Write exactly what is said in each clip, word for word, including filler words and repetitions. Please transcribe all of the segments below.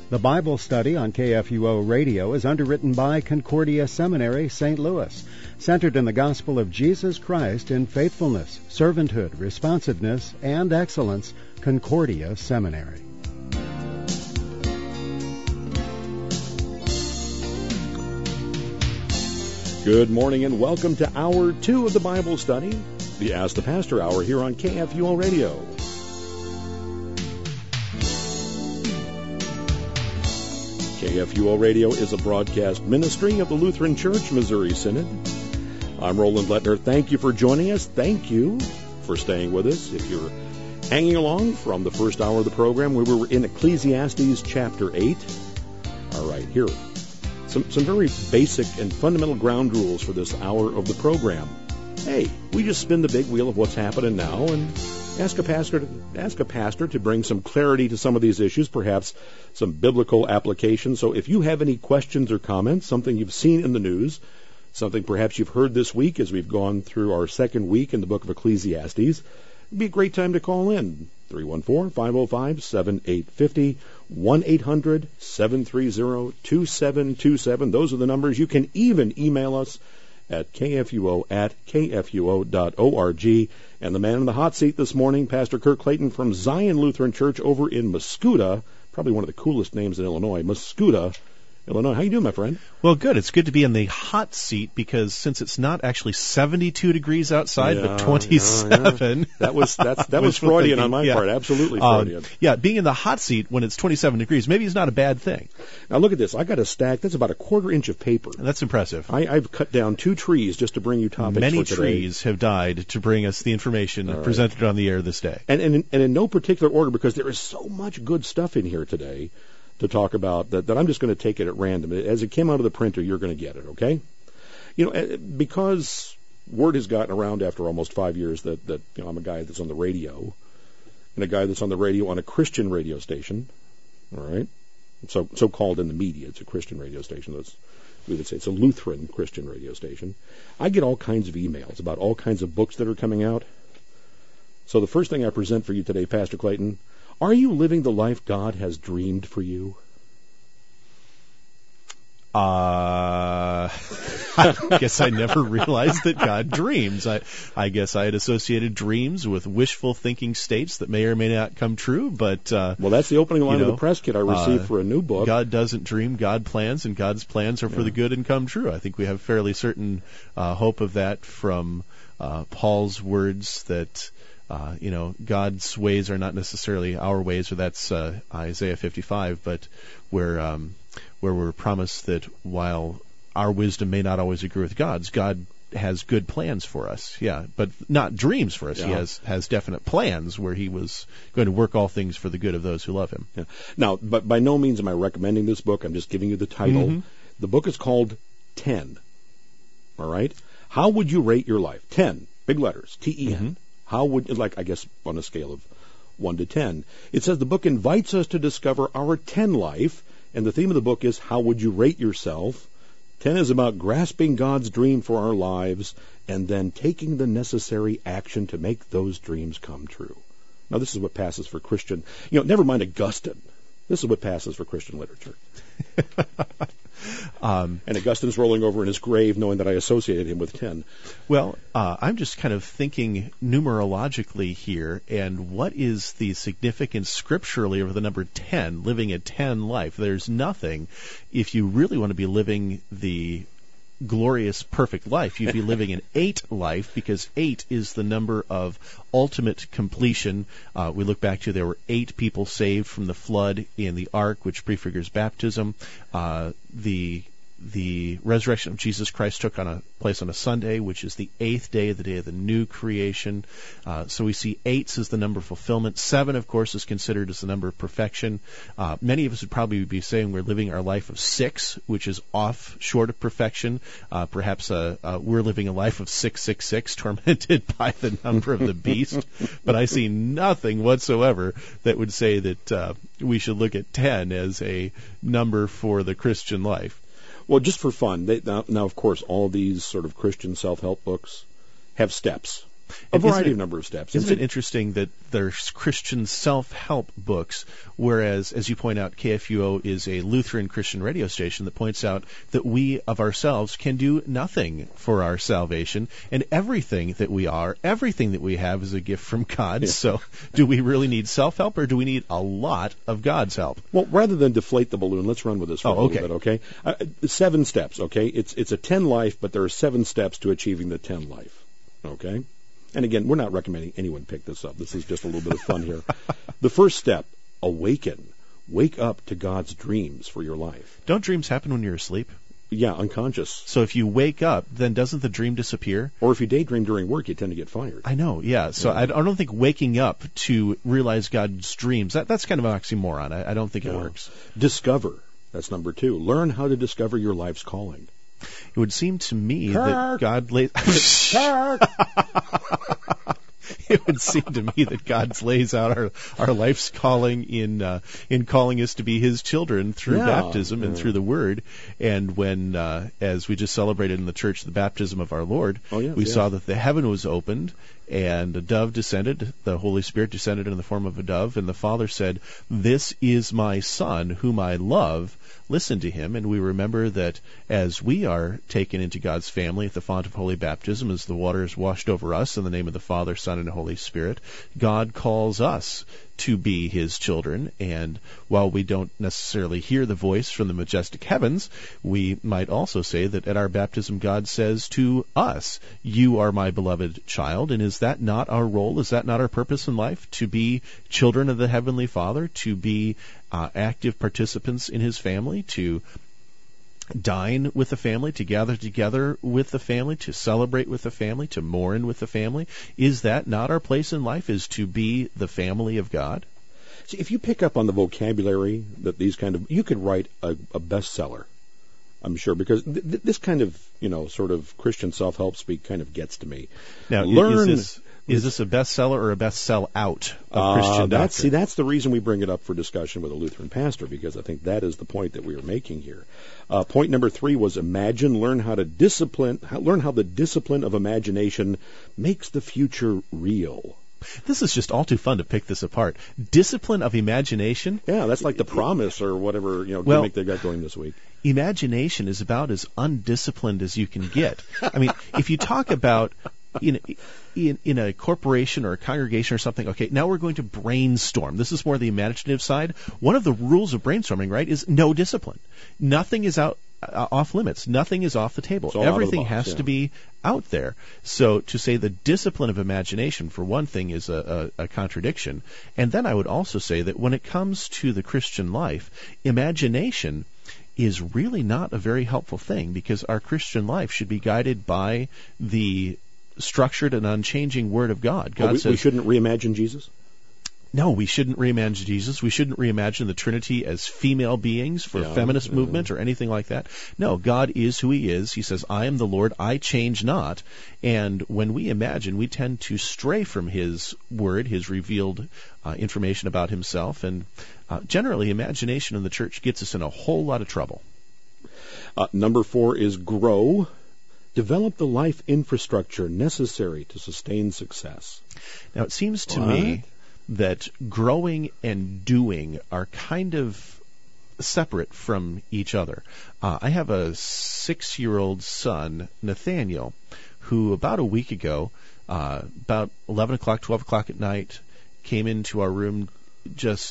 The Bible study on K F U O Radio is underwritten by Concordia Seminary, Saint Louis, centered in the gospel of Jesus Christ in faithfulness, servanthood, responsiveness, and excellence. Concordia Seminary. Good morning and welcome to Hour two of the Bible study, the Ask the Pastor Hour here on K F U O Radio. K F U O Radio is a broadcast ministry of the Lutheran Church Missouri Synod. I'm Roland Lettner. Thank you for joining us. Thank you for staying with us. If you're hanging along from the first hour of the program, we were in Ecclesiastes chapter eight. All right, here Some, some very basic and fundamental ground rules for this hour of the program. Hey, we just spin the big wheel of what's happening now and ask a pastor to, ask a pastor to bring some clarity to some of these issues, perhaps some biblical application. So if you have any questions or comments, something you've seen in the news, something perhaps you've heard this week as we've gone through our second week in the book of Ecclesiastes, it'd be a great time to call in. three one four, five oh five, seven eight five oh, one eight hundred, seven three zero, two seven two seven. Those are the numbers. You can even email us at kfuo at kfuo dot org. And the man in the hot seat this morning, Pastor Kirk Clayton from Zion Lutheran Church over in Mascoutah, probably one of the coolest names in Illinois, Mascoutah, Illinois. How you doing, my friend? Well, good. It's good to be in the hot seat because since it's not actually seventy-two degrees outside, yeah, but twenty-seven. Yeah, yeah. That was that's, that was Freudian on my yeah. part. Absolutely Freudian. Um, yeah, being in the hot seat when it's twenty-seven degrees maybe is not a bad thing. Now look at this. I got a stack. That's about a quarter inch of paper. That's impressive. I, I've cut down two trees just to bring you topics Many for today. trees have died to bring us the information right. presented on the air this day. And, and, in, and in no particular order, because there is so much good stuff in here today to talk about that, that I'm just going to take it at random. As it came out of the printer, you're going to get it, okay? You know, because word has gotten around after almost five years that, that you know, I'm a guy that's on the radio, and a guy that's on the radio on a Christian radio station, all right? So, so-called in the media, it's a Christian radio station. That's, we would say it's a Lutheran Christian radio station. I get all kinds of emails about all kinds of books that are coming out. So the first thing I present for you today, Pastor Clayton, are you living the life God has dreamed for you? Uh, I guess I never realized that God dreams. I, I guess I had associated dreams with wishful thinking states that may or may not come true, but... Uh, well, that's the opening line you know, of the press kit I received uh, for a new book. God doesn't dream, God plans, and God's plans are for yeah. the good and come true. I think we have fairly certain uh, hope of that from uh, Paul's words that... Uh, you know, God's ways are not necessarily our ways, or that's uh, Isaiah fifty-five, but where um, where we're promised that while our wisdom may not always agree with God's, God has good plans for us, yeah, but not dreams for us. Yeah. He has, has definite plans where he was going to work all things for the good of those who love him. Yeah. Now, but by no means am I recommending this book. I'm just giving you the title. Mm-hmm. The book is called ten, all right? How would you rate your life? ten, big letters, T E N. Mm-hmm. How would, like, I guess, on a scale of one to ten. It says the book invites us to discover our ten life, and the theme of the book is, how would you rate yourself? ten is about grasping God's dream for our lives, and then taking the necessary action to make those dreams come true. Now, this is what passes for Christian, you know, never mind Augustine. This is what passes for Christian literature. um, and Augustine's rolling over in his grave knowing that I associated him with ten. Well, uh, I'm just kind of thinking numerologically here, and what is the significance scripturally of the number ten, living a ten life? There's nothing. If you really want to be living the glorious, perfect life, you'd be living an eight life, because eight is the number of ultimate completion. Uh, we look back to there were eight people saved from the flood in the ark, which prefigures baptism. Uh, the the resurrection of Jesus Christ took on a place on a Sunday, which is the eighth day, the day of the new creation. Uh, so we see eights as the number of fulfillment. Seven, of course, is considered as the number of perfection. Uh, many of us would probably be saying we're living our life of six, which is off short of perfection. Uh, perhaps uh, uh, we're living a life of six six six, tormented by the number of the beast. But I see nothing whatsoever that would say that uh, we should look at ten as a number for the Christian life. Well, just for fun, they, now, now, of course, all these sort of Christian self-help books have steps. A variety it, of number of steps. Isn't it interesting that there's Christian self-help books, whereas, as you point out, K F U O is a Lutheran Christian radio station that points out that we of ourselves can do nothing for our salvation, and everything that we are, everything that we have is a gift from God. Yeah. So do we really need self-help, or do we need a lot of God's help? Well, rather than deflate the balloon, let's run with this for oh, a okay. little bit, okay? Uh, seven steps, okay? It's, it's a ten life, but there are seven steps to achieving the ten life, okay? And again, we're not recommending anyone pick this up. This is just a little bit of fun here. The first step, awaken. Wake up to God's dreams for your life. Don't dreams happen when you're asleep? Yeah, unconscious. So if you wake up, then doesn't the dream disappear? Or if you daydream during work, you tend to get fired. I know, yeah. So yeah. I, I don't think waking up to realize God's dreams, that, that's kind of an oxymoron. I, I don't think yeah. it works. Discover. That's number two. Learn how to discover your life's calling. It would seem to me Kirk. that God lays... It would seem to me that God lays out our, our life's calling in uh, in calling us to be His children through yeah. baptism and yeah. through the Word. And when, uh, as we just celebrated in the church, the baptism of our Lord, oh, yes, we yes. saw that the heaven was opened and a dove descended, the Holy Spirit descended in the form of a dove, and the Father said, "This is my Son, whom I love. Listen to him." And we remember that as we are taken into God's family at the font of holy baptism, as the water is washed over us in the name of the Father, Son, and Holy Spirit, God calls us to be His children. And while we don't necessarily hear the voice from the majestic heavens, we might also say that at our baptism God says to us, "You are my beloved child." And is that not our role? Is that not our purpose in life? To be children of the Heavenly Father, to be uh, active participants in His family, to dine with the family, to gather together with the family, to celebrate with the family, to mourn with the family. Is that not our place in life, is to be the family of God? See, if you pick up on the vocabulary that these kind of, you could write a, a bestseller, I'm sure, because th- th- this kind of, you know, sort of Christian self-help speak kind of gets to me. Now, Learn. Is this, is this a bestseller or a best sell out of uh, Christian that's, doctrine? See, that's the reason we bring it up for discussion with a Lutheran pastor, because I think that is the point that we are making here. Uh, point number three was imagine, learn how to discipline, how, learn how the discipline of imagination makes the future real. This is just all too fun to pick this apart. Discipline of imagination? Yeah, that's like the promise or whatever, you know, well, gimmick they got going this week. Imagination is about as undisciplined as you can get. I mean, if you talk about in, in in a corporation or a congregation or something, okay, now we're going to brainstorm. This is more the imaginative side. One of the rules of brainstorming, right, is no discipline. Nothing is out uh, off limits. Nothing is off the table. Everything box, has yeah. to be out there. So to say the discipline of imagination, for one thing, is a, a, a contradiction. And then I would also say that when it comes to the Christian life, imagination is really not a very helpful thing, because our Christian life should be guided by the structured and unchanging Word of God. God oh, we, says, we shouldn't reimagine Jesus? No, we shouldn't reimagine Jesus. We shouldn't reimagine the Trinity as female beings for yeah, a feminist yeah. movement or anything like that. No, God is who He is. He says, "I am the Lord, I change not." And when we imagine, we tend to stray from His Word, His revealed uh, information about Himself. And uh, generally, imagination in the church gets us in a whole lot of trouble. Uh, number four is grow. Develop the life infrastructure necessary to sustain success. Now, it seems to what? me that growing and doing are kind of separate from each other. Uh, I have a six-year-old son, Nathaniel, who about a week ago, uh, about eleven o'clock, twelve o'clock at night, came into our room just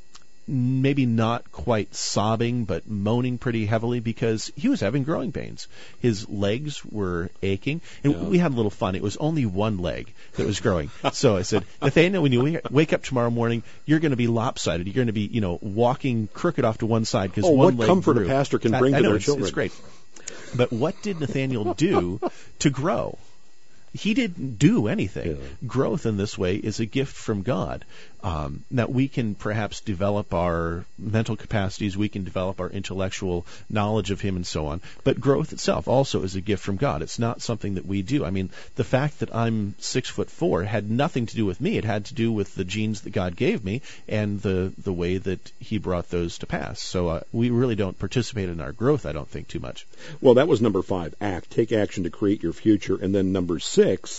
maybe not quite sobbing, but moaning pretty heavily because he was having growing pains. His legs were aching, and yeah. we had a little fun. It was only one leg that was growing. So I said, Nathaniel, when you wake up tomorrow morning, you're going to be lopsided. You're going to be, you know, walking crooked off to one side because oh, one what leg comfort grew. a pastor can bring I, to I know, their it's, children. It's great. But what did Nathaniel do to grow? He didn't do anything. Yeah. Growth in this way is a gift from God. Um, that we can perhaps develop our mental capacities, we can develop our intellectual knowledge of Him and so on. But growth itself also is a gift from God. It's not something that we do. I mean, the fact that I'm six foot four had nothing to do with me. It had to do with the genes that God gave me and the, the way that He brought those to pass. So uh, we really don't participate in our growth, I don't think, too much. Well, that was number five, act. Take action to create your future. And then number six,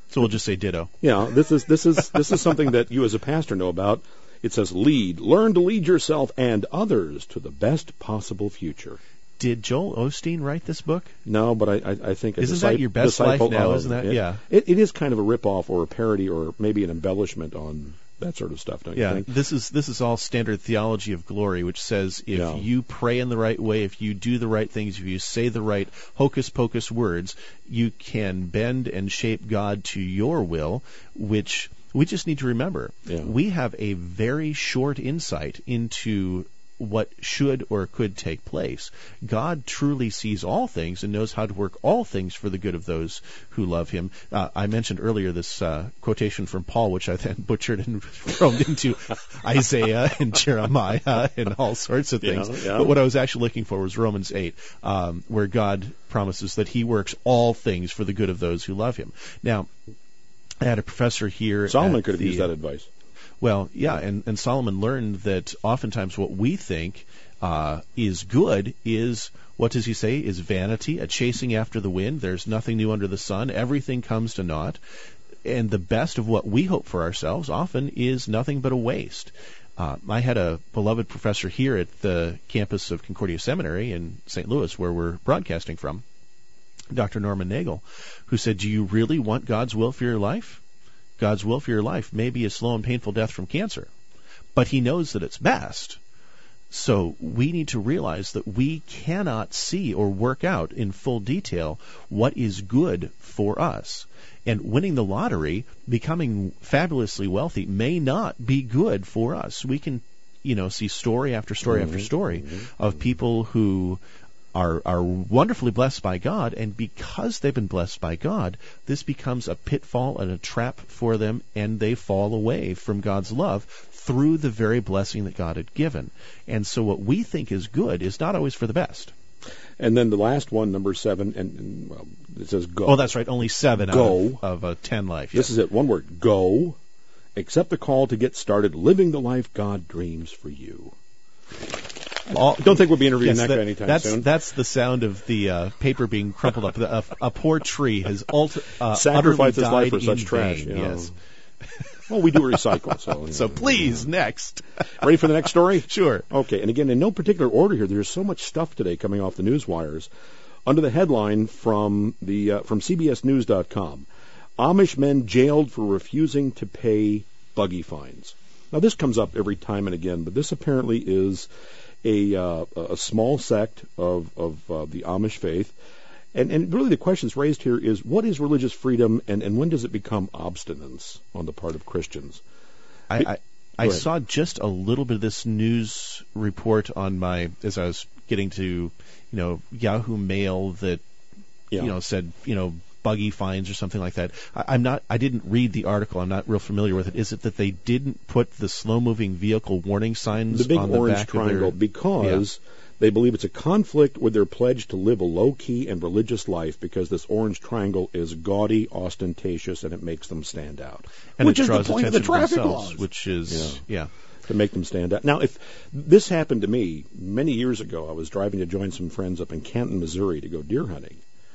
So we'll just say ditto. Yeah, this is this is this is something that you as a pastor know about. It says, lead, learn to lead yourself and others to the best possible future. Did Joel Osteen write this book? No, but I, I, I think a isn't disci- that your best life now? Of, isn't that it, yeah? It, it is kind of a ripoff or a parody or maybe an embellishment on that sort of stuff. Don't yeah, you think? this is this is all standard theology of glory, which says if Yeah. you pray in the right way, if you do the right things, if you say the right hocus pocus words, you can bend and shape God to your will, which we just need to remember. Yeah. We have a very short insight into what should or could take place. God truly sees all things and knows how to work all things for the good of those who love him. Uh, I mentioned earlier this uh, quotation from Paul, which I then butchered and thrown into Isaiah and Jeremiah and all sorts of things. Yeah, yeah. But what I was actually looking for was Romans eight, um, where God promises that he works all things for the good of those who love him. Now, I had a professor here. Solomon could have the, used that advice. Well, yeah, and, and Solomon learned that oftentimes what we think uh, is good is, what does he say, is vanity, a chasing after the wind. There's nothing new under the sun. Everything comes to naught. And the best of what we hope for ourselves often is nothing but a waste. Uh, I had a beloved professor here at the campus of Concordia Seminary in Saint Louis, where we're broadcasting from, Doctor Norman Nagel, who said, do you really want God's will for your life? God's will for your life may be a slow and painful death from cancer, but he knows that it's best. So we need to realize that we cannot see or work out in full detail what is good for us. And winning the lottery, becoming fabulously wealthy, may not be good for us. We can, you know, see story after story mm-hmm. after story mm-hmm. of people who are are wonderfully blessed by God, and because they've been blessed by God, this becomes a pitfall and a trap for them, and they fall away from God's love through the very blessing that God had given. And so what we think is good is not always for the best. And then the last one, number seven, and, and well, it says go. Oh, that's right, only seven go. out of, of a ten life. This yes. is it, one word, go. Accept the call to get started living the life God dreams for you. All, Don't think we'll be interviewing yes, that that guy anytime that's, soon. That's the sound of the uh, paper being crumpled up. A, a poor tree has ulti- uh, sacrificed his utterly life for died such in trash. vain. You know. Yes. Well, we do recycle. So, so please, next. Ready for the next story? Sure. Okay, and again, in no particular order here, there's so much stuff today coming off the news wires. Under the headline from the uh, from C B S News dot com, Amish men jailed for refusing to pay buggy fines. Now, this comes up every time and again, but this apparently is a uh, a small sect of of uh, the Amish faith, and and really the questions raised here is, what is religious freedom, and, and when does it become obstinance on the part of Christians? I I, I saw just a little bit of this news report on my as I was getting to you know Yahoo Mail that yeah. you know said you know. buggy fines or something like that. I, I'm not. I didn't read the article. I'm not real familiar with it. Is it that they didn't put the slow-moving vehicle warning signs the big on the orange back triangle of their, because yeah. they believe it's a conflict with their pledge to live a low-key and religious life, because this orange triangle is gaudy, ostentatious, and it makes them stand out. And which it is draws the point of attention the traffic to themselves, laws, which is yeah. yeah. to make them stand out. Now, if this happened to me many years ago, I was driving to join some friends up in Canton, Missouri, to go deer hunting.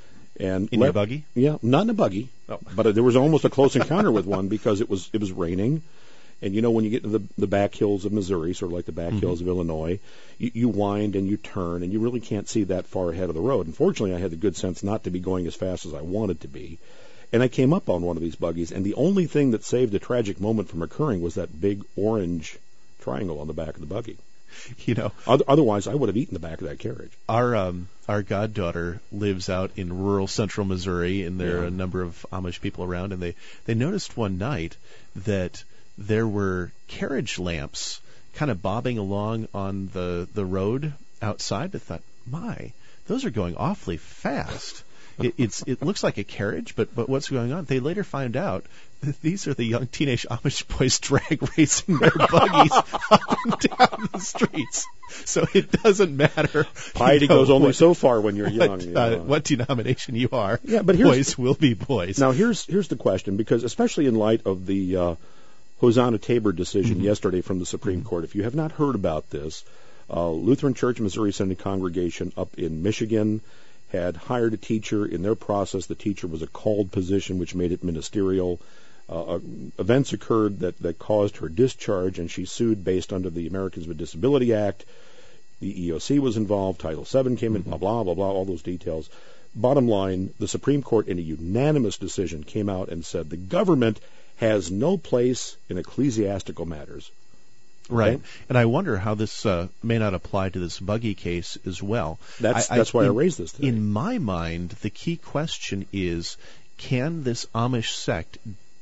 And in let, your buggy? Yeah, not in a buggy. Oh. But uh, there was almost a close encounter with one because it was it was raining. And you know, when you get to the, the back hills of Missouri, sort of like the back mm-hmm. hills of Illinois, you, you wind and you turn, and you really can't see that far ahead of the road. Unfortunately, I had the good sense not to be going as fast as I wanted to be. And I came up on one of these buggies, and the only thing that saved a tragic moment from occurring was that big orange triangle on the back of the buggy. You know, otherwise I would have eaten the back of that carriage. Our um, our goddaughter lives out in rural central Missouri, and there yeah. are a number of Amish people around, and they, they noticed one night that there were carriage lamps kind of bobbing along on the, the road outside. They thought, my, those are going awfully fast. It, it's it looks like a carriage, but but what's going on? They later find out that these are the young teenage Amish boys drag racing their buggies up and down the streets. So it doesn't matter. Piety you know, goes only what, so far when you're young. What, you know. uh, what denomination you are? Yeah, but here's, boys will be boys. Now here's here's the question, because especially in light of the uh, Hosanna Tabor decision mm-hmm. yesterday from the Supreme mm-hmm. Court, if you have not heard about this, uh, Lutheran Church Missouri Synod congregation up in Michigan had hired a teacher. In their process, the teacher was a called position, which made it ministerial. Uh, events occurred that, that caused her discharge, and she sued based under the Americans with Disability Act. The E O C was involved. Title seven came in, blah, blah, blah, blah, all those details. Bottom line, the Supreme Court, in a unanimous decision, came out and said the government has no place in ecclesiastical matters. Okay? Right. And I wonder how this uh, may not apply to this buggy case as well. That's, I, that's I, why in, I raised this today. In my mind, the key question is, can this Amish sect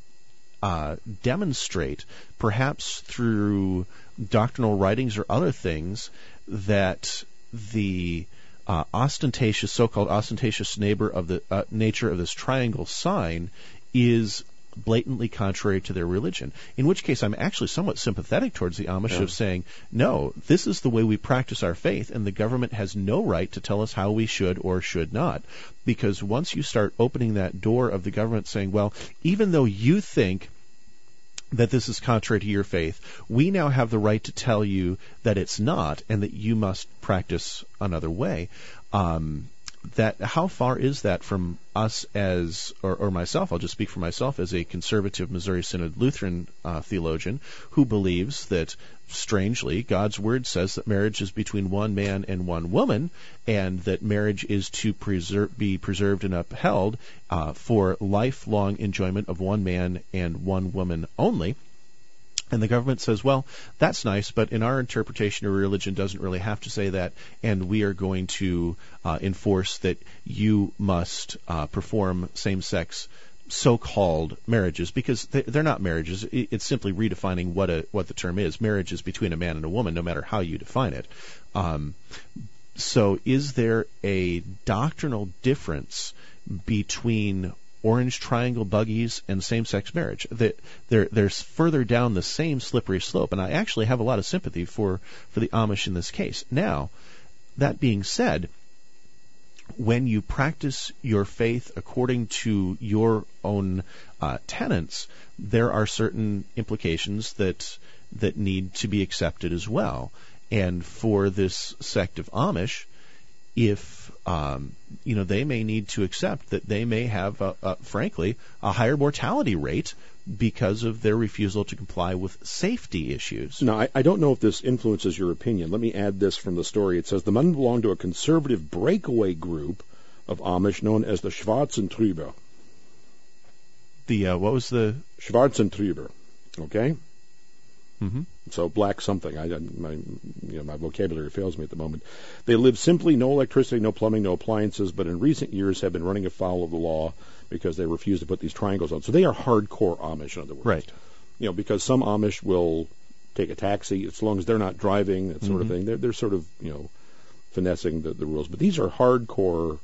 uh, demonstrate, perhaps through doctrinal writings or other things, that the uh, ostentatious, so-called ostentatious neighbor of the uh, nature of this triangle sign is blatantly contrary to their religion, in which case I'm actually somewhat sympathetic towards the Amish yeah. of saying, no, this is the way we practice our faith, and the government has no right to tell us how we should or should not. Because once you start opening that door of the government saying, well, even though you think that this is contrary to your faith, we now have the right to tell you that it's not, and that you must practice another way. Um, that how far is that from us as, or, or myself, I'll just speak for myself, as a conservative Missouri Synod Lutheran uh, theologian who believes that, strangely, God's Word says that marriage is between one man and one woman, and that marriage is to preserve, be preserved and upheld uh, for lifelong enjoyment of one man and one woman only. And the government says, well, that's nice, but in our interpretation of religion doesn't really have to say that, and we are going to uh, enforce that you must uh, perform same-sex so-called marriages, because they're not marriages. It's simply redefining what a what the term is. Marriage is between a man and a woman, no matter how you define it. Um, so is there a doctrinal difference between orange triangle buggies and same-sex marriage? That they're, they're further down the same slippery slope, and I actually have a lot of sympathy for, for the Amish in this case. Now, that being said, when you practice your faith according to your own uh, tenets, there are certain implications that that need to be accepted as well. And for this sect of Amish, if um, you know, they may need to accept that they may have, a, a, frankly, a higher mortality rate because of their refusal to comply with safety issues. Now, I, I don't know if this influences your opinion. Let me add this from the story. It says the men belong to a conservative breakaway group of Amish known as the Schwarzentrüber. The uh, what was the Schwarzentrüber? Okay. Mm-hmm. So black something. I, my, you know, my vocabulary fails me at the moment. They live simply, no electricity, no plumbing, no appliances, but in recent years have been running afoul of the law because they refuse to put these triangles on. So they are hardcore Amish, in other words. Right. You know, because some Amish will take a taxi as long as they're not driving, that sort mm-hmm. of thing. They're, they're sort of, you know, finessing the, the rules. But these are hardcore,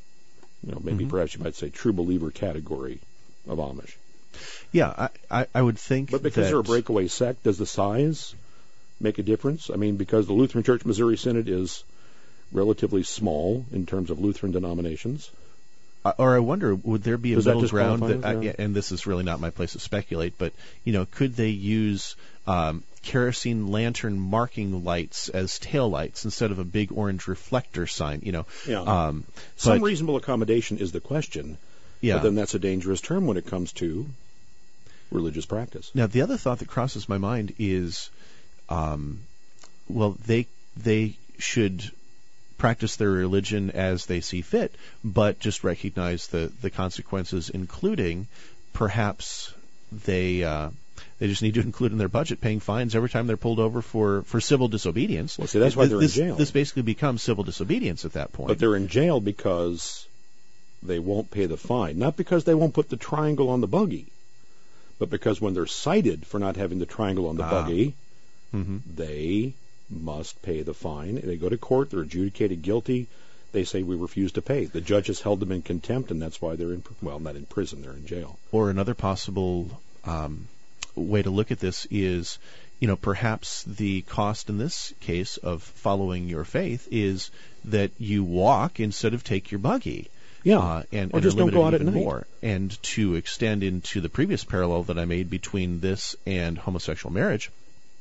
you know, maybe mm-hmm. perhaps you might say true believer category of Amish. Yeah, I, I, I would think But because that they're a breakaway sect, does the size make a difference? I mean, because the Lutheran Church Missouri Synod is relatively small in terms of Lutheran denominations. Uh, or I wonder, would there be a Does middle that ground? That, that, uh, yeah, and this is really not my place to speculate, but, you know, could they use um, kerosene lantern marking lights as taillights instead of a big orange reflector sign? You know, yeah. um, Some but, reasonable accommodation is the question. Yeah. But then that's a dangerous term when it comes to religious practice. Now, the other thought that crosses my mind is, um, well, they they should practice their religion as they see fit, but just recognize the, the consequences, including perhaps they uh, they just need to include in their budget paying fines every time they're pulled over for, for civil disobedience. Well, see, that's why they're this, in jail. This basically becomes civil disobedience at that point. But they're in jail because they won't pay the fine. Not because they won't put the triangle on the buggy, but because when they're cited for not having the triangle on the ah. buggy, mm-hmm. they must pay the fine. They go to court, they're adjudicated guilty, they say we refuse to pay. The judge has held them in contempt, and that's why they're in, well, not in prison, they're in jail. Or another possible um, way to look at this is, you know, perhaps the cost in this case of following your faith is that you walk instead of take your buggy. Yeah, uh, and, or and just don't go out even at night. More. And to extend into the previous parallel that I made between this and homosexual marriage,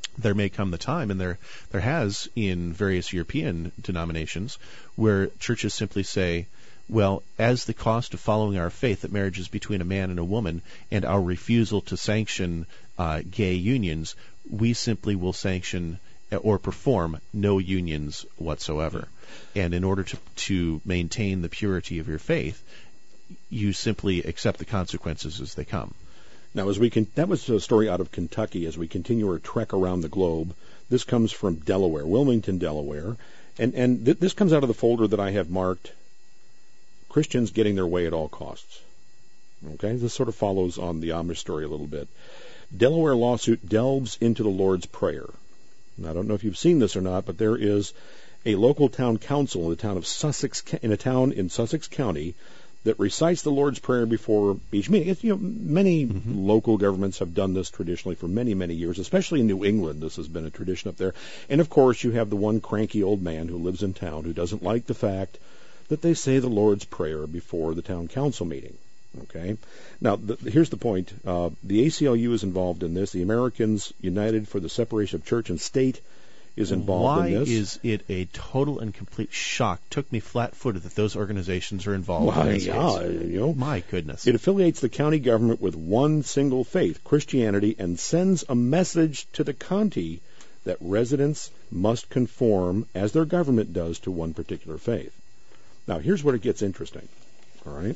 there may come the time, and there there has in various European denominations, where churches simply say, well, as the cost of following our faith that marriage is between a man and a woman, and our refusal to sanction uh, gay unions, we simply will sanction or perform no unions whatsoever. And in order to, to maintain the purity of your faith, you simply accept the consequences as they come. Now, as we can, that was a story out of Kentucky. As we continue our trek around the globe, this comes from Delaware, Wilmington, Delaware, and and th- this comes out of the folder that I have marked Christians getting their way at all costs. Okay, this sort of follows on the Amish story a little bit. Delaware lawsuit delves into the Lord's Prayer. Now, I don't know if you've seen this or not, but there is a local town council in the town of Sussex, in a town in Sussex County, that recites the Lord's Prayer before each meeting. It's, you know, many mm-hmm. local governments have done this traditionally for many, many years, especially in New England. This has been a tradition up there. And, of course, you have the one cranky old man who lives in town who doesn't like the fact that they say the Lord's Prayer before the town council meeting. Okay? Now, the, here's the point. Uh, the A C L U is involved in this. The Americans United for the Separation of Church and State is involved Why in this. Why is it a total and complete shock? Took me flat-footed that those organizations are involved Why, in this yeah, case. You know, My goodness. It affiliates the county government with one single faith, Christianity, and sends a message to the county that residents must conform, as their government does, to one particular faith. Now, here's where it gets interesting. All right,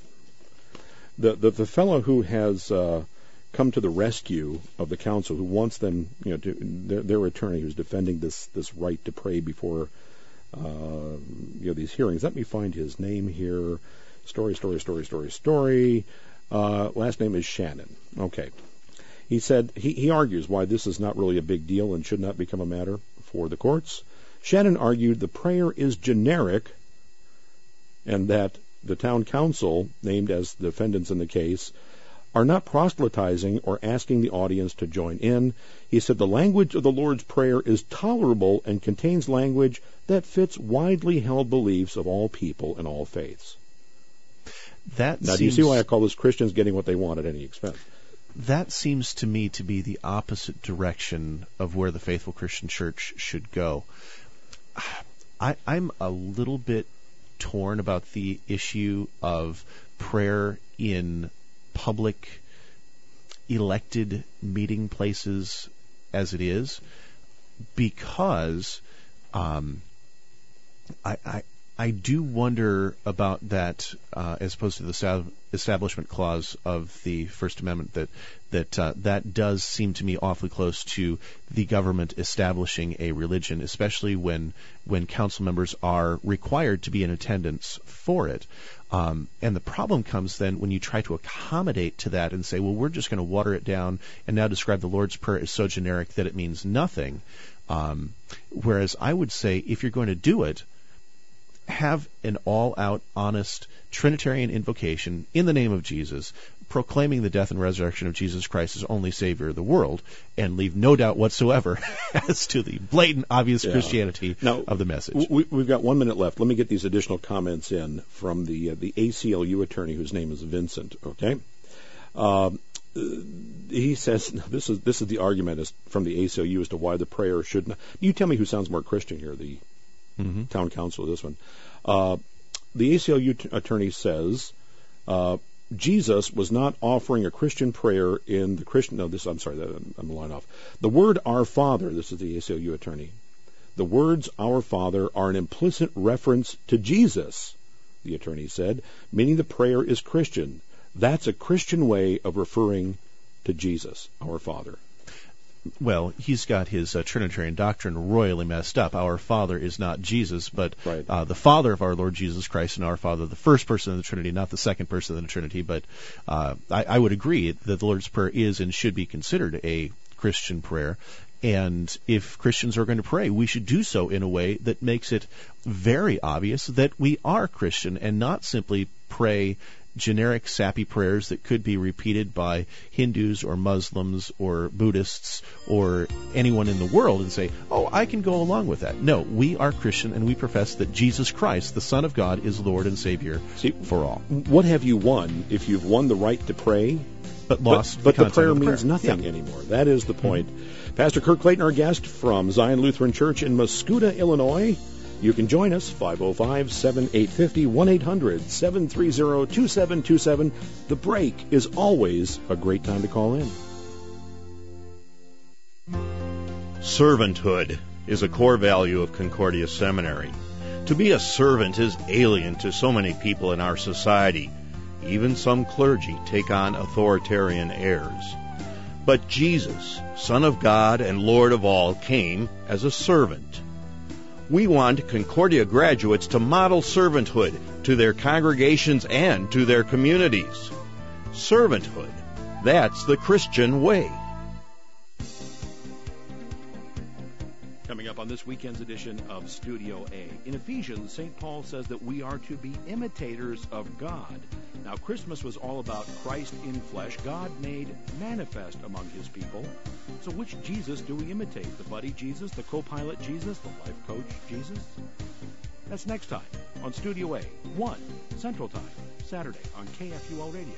the the, the fellow who has uh, come to the rescue of the council, who wants them, you know, to, their, their attorney who's defending this this right to pray before uh, you know these hearings. Let me find his name here. Story, story, story, story, story. Uh, last name is Shannon. Okay. He said he, he argues why this is not really a big deal and should not become a matter for the courts. Shannon argued the prayer is generic, and that the town council, named as defendants in the case, are not proselytizing or asking the audience to join in. He said the language of the Lord's Prayer is tolerable and contains language that fits widely held beliefs of all people and all faiths. That now, seems, do you see why I call this Christians getting what they want at any expense? That seems to me to be the opposite direction of where the faithful Christian church should go. I, I'm a little bit torn about the issue of prayer in public elected meeting places as it is, because um, I, I I do wonder about that uh, as opposed to the Establishment Clause of the First Amendment, that that uh, that does seem to me awfully close to the government establishing a religion, especially when when council members are required to be in attendance for it. Um, and the problem comes then when you try to accommodate to that and say, well, we're just going to water it down and now describe the Lord's Prayer as so generic that it means nothing. Um, whereas I would say if you're going to do it, have an all-out, honest Trinitarian invocation in the name of Jesus, proclaiming the death and resurrection of Jesus Christ as only Savior of the world, and leave no doubt whatsoever as to the blatant, obvious yeah. Christianity now, of the message. We, we've got one minute left. Let me get these additional comments in from the uh, the A C L U attorney, whose name is Vincent. Okay, um, he says this is this is the argument is from the A C L U as to why the prayer should not. You tell me who sounds more Christian here. The Mm-hmm. town council, this one. Uh, the A C L U t- attorney says uh, Jesus was not offering a Christian prayer in the Christian. No, this I'm sorry, I'm, I'm a line off. The word "Our Father." This is the A C L U attorney. The words "Our Father" are an implicit reference to Jesus. The attorney said, meaning the prayer is Christian. That's a Christian way of referring to Jesus, our Father. Well, he's got his uh, Trinitarian doctrine royally messed up. Our Father is not Jesus, but right. uh, the Father of our Lord Jesus Christ, and our Father, the first person of the Trinity, not the second person of the Trinity. But uh, I, I would agree that the Lord's Prayer is and should be considered a Christian prayer. And if Christians are going to pray, we should do so in a way that makes it very obvious that we are Christian, and not simply pray generic sappy prayers that could be repeated by Hindus or Muslims or Buddhists or anyone in the world and say, oh, I can go along with that. No, we are Christian, and we profess that Jesus Christ, the Son of God, is Lord and Savior See, for all. What have you won if you've won the right to pray but lost. But, but the prayer the means prayer. nothing yeah. anymore. That is the point. Mm-hmm. Pastor Kirk Clayton, our guest from Zion Lutheran Church in Mascoutah, Illinois. You can join us, five oh five, seven eight five oh, one eight hundred, seven three zero, two seven two seven. The break is always a great time to call in. Servanthood is a core value of Concordia Seminary. To be a servant is alien to so many people in our society. Even some clergy take on authoritarian airs. But Jesus, Son of God and Lord of all, came as a servant. We want Concordia graduates to model servanthood to their congregations and to their communities. Servanthood, that's the Christian way. Coming up on this weekend's edition of Studio A. In Ephesians, Saint Paul says that we are to be imitators of God. Now, Christmas was all about Christ in flesh, God made manifest among his people. So which Jesus do we imitate? The buddy Jesus, the co-pilot Jesus, the life coach Jesus? That's next time on Studio A, one Central Time, Saturday on K F U O Radio.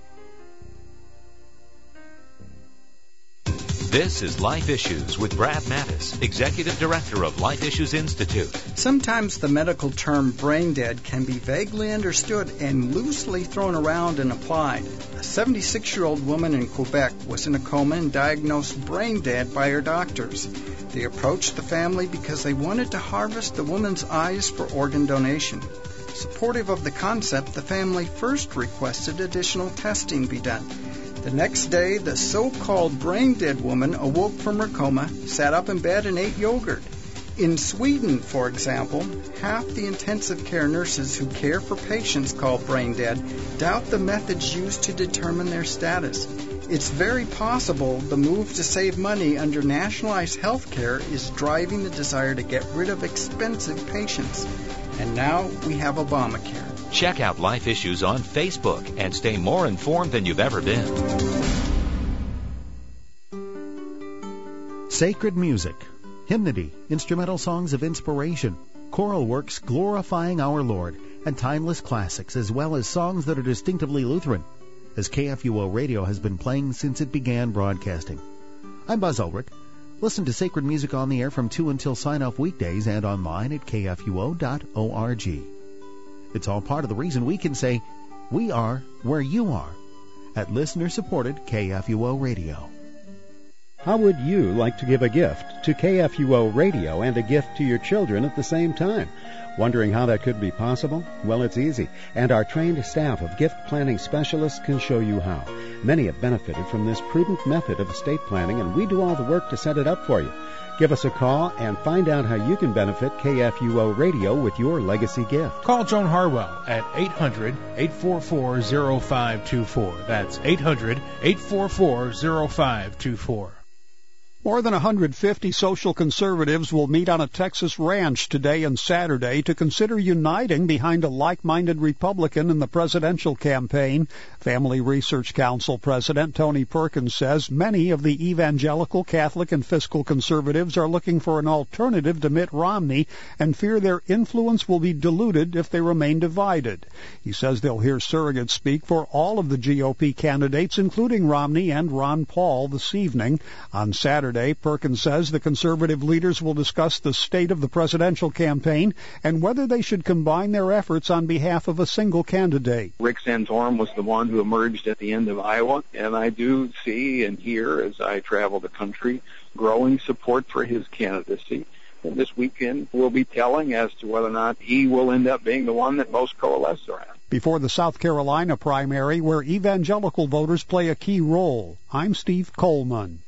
This is Life Issues with Brad Mattis, Executive Director of Life Issues Institute. Sometimes the medical term brain dead can be vaguely understood and loosely thrown around and applied. A seventy-six-year-old woman in Quebec was in a coma and diagnosed brain dead by her doctors. They approached the family because they wanted to harvest the woman's eyes for organ donation. Supportive of the concept, the family first requested additional testing be done. The next day, the so-called brain-dead woman awoke from her coma, sat up in bed, and ate yogurt. In Sweden, for example, half the intensive care nurses who care for patients called brain-dead doubt the methods used to determine their status. It's very possible the move to save money under nationalized health care is driving the desire to get rid of expensive patients. And now we have Obamacare. Check out Life Issues on Facebook and stay more informed than you've ever been. Sacred music, hymnody, instrumental songs of inspiration, choral works glorifying our Lord, and timeless classics, as well as songs that are distinctively Lutheran, as K F U O Radio has been playing since it began broadcasting. I'm Buzz Ulrich. Listen to Sacred Music on the air from two until sign-off weekdays and online at K F U O dot org. It's all part of the reason we can say, we are where you are, at listener-supported K F U O Radio. How would you like to give a gift to K F U O Radio and a gift to your children at the same time? Wondering how that could be possible? Well, it's easy, and our trained staff of gift planning specialists can show you how. Many have benefited from this prudent method of estate planning, and we do all the work to set it up for you. Give us a call and find out how you can benefit K F U O Radio with your legacy gift. Call Joan Harwell at eight hundred, eight four four, zero five two four. That's eight hundred, eight four four, zero five two four. More than one hundred fifty social conservatives will meet on a Texas ranch today and Saturday to consider uniting behind a like-minded Republican in the presidential campaign. Family Research Council President Tony Perkins says many of the evangelical, Catholic, and fiscal conservatives are looking for an alternative to Mitt Romney and fear their influence will be diluted if they remain divided. He says they'll hear surrogates speak for all of the G O P candidates, including Romney and Ron Paul, this evening. On Saturday, Perkins says the conservative leaders will discuss the state of the presidential campaign and whether they should combine their efforts on behalf of a single candidate. Rick Santorum was the one who emerged at the end of Iowa, and I do see and hear as I travel the country growing support for his candidacy. And this weekend will be telling as to whether or not he will end up being the one that most coalesce around. Before the South Carolina primary, where evangelical voters play a key role, I'm Steve Coleman.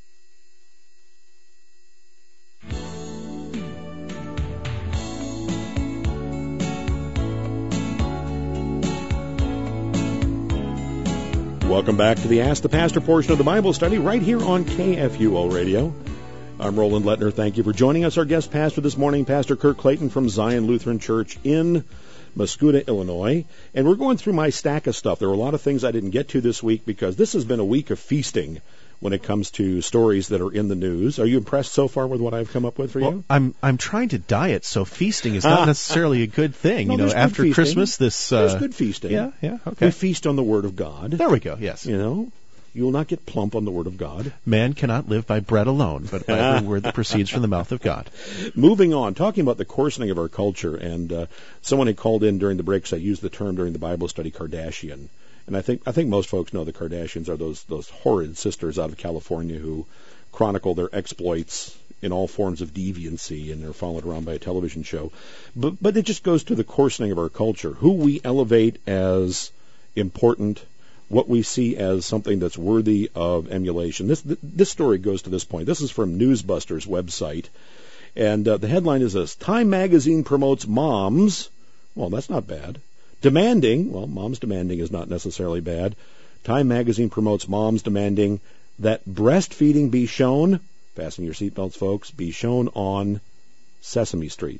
Welcome back to the Ask the Pastor portion of the Bible study right here on K F U O Radio. I'm Roland Lettner. Thank you for joining us. Our guest pastor this morning, Pastor Kirk Clayton from Zion Lutheran Church in Mascoutah, Illinois. And we're going through my stack of stuff. There were a lot of things I didn't get to this week because this has been a week of feasting when it comes to stories that are in the news. Are you impressed so far with what I've come up with for well, you? I'm I'm trying to diet, so feasting is not necessarily a good thing. No, you know, after feasting. Christmas, this uh, there's good feasting. Yeah, yeah, okay. We feast on the Word of God. There we go. Yes, you know. You will not get plump on the Word of God. Man cannot live by bread alone, but by every word that proceeds from the mouth of God. Moving on, talking about the coarsening of our culture, and uh, someone had called in during the breaks. I used the term during the Bible study, Kardashian, and I think I think most folks know the Kardashians are those those horrid sisters out of California who chronicle their exploits in all forms of deviancy, and they're followed around by a television show. But but it just goes to the coarsening of our culture, who we elevate as important, what we see as something that's worthy of emulation. This this story goes to this point. This is from Newsbusters website, and uh, the headline is this: Time Magazine promotes moms. Well, that's not bad. Demanding, well, moms demanding is not necessarily bad. Time Magazine promotes moms demanding that breastfeeding be shown, fasten your seatbelts, folks, be shown on Sesame Street.